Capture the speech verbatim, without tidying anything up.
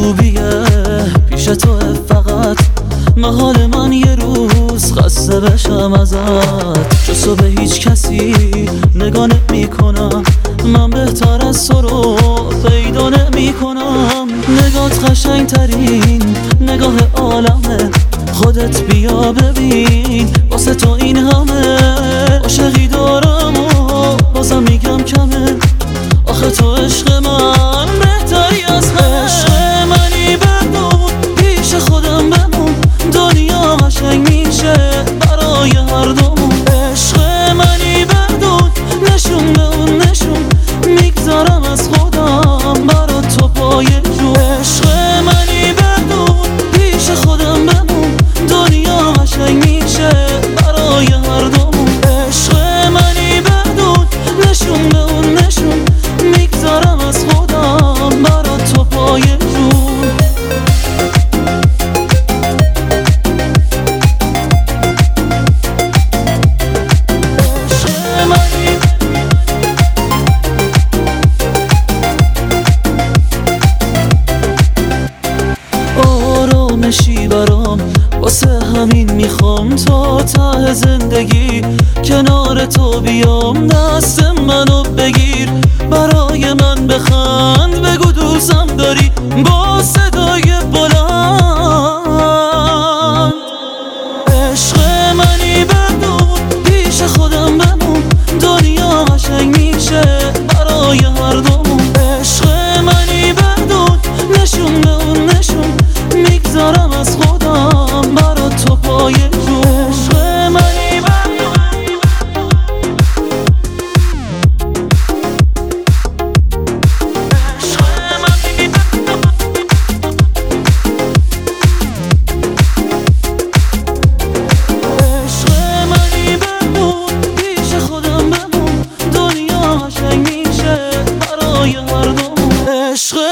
خوبیه پیش تو فقط محال من یه روز خسته بشم ازت. جز تو به هیچ کسی نگاه نمی کنم، من بهتر از تو رو پیدا نمی کنم. نگات قشنگ ترین نگاه عالمه، خودت بیا ببین واسه تو این همه عاشقی دارم و بازم میگم کمه. آخه تو عشق من بهتری از عشق منی، بدون پیش خودم بمون دنیا قشنگ میشه برای هر دومون. عشق منی بدون نشون به اون نشون میگذارم از خودم برا تو پای جو. عشق منی بدون پیش خودم بمون دنیا قشنگ میشه برای هر دومون. عشق منی بدون نشون به اون نشون میگذارم از خودم برا تو پای جون. آرامشی برام واسه همین میخوام تا ته زندگی کنار تو بیام، دست منو بگیر برای من بخند، بگو دوستم داری با صدای بلند. عشق منی بدون پیش خودم بمون دنیا قشنگ میشه برای هر دومون. عشق منی بدون نشون به اون نشون میگذارم از خودم برا تو پای جو. عشق منی بدون عشق منی بدون عشق منی بدون پیش خودم بمون دنیا قشنگ میشه برای هر دومون. عشق